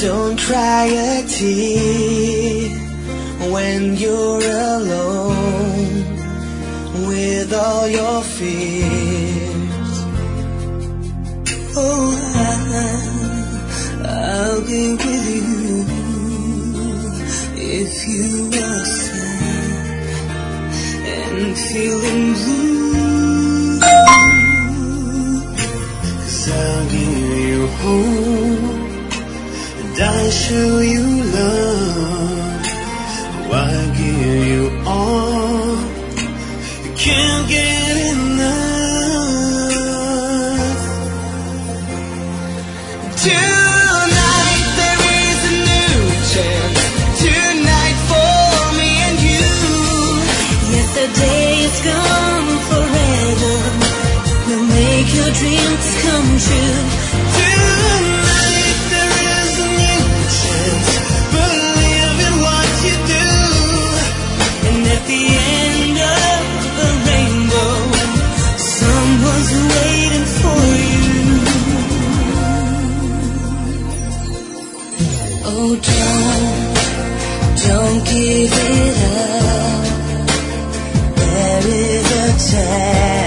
Don't cry a tear when you're alone with all your fears. Oh, I'll be with you if you are sad and feeling blue. 'Cause I'll give you hope, I'll show you love. I'll give you all. You can't get enough. Tonight there is a new chance. Tonight for me and you. Yesterday is gone forever. We'll make your dreams come true. Tonight there is a new chance. Believe in what you do. And at the end of the rainbow, someone's waiting for you. Oh, don't give it up. There is a time.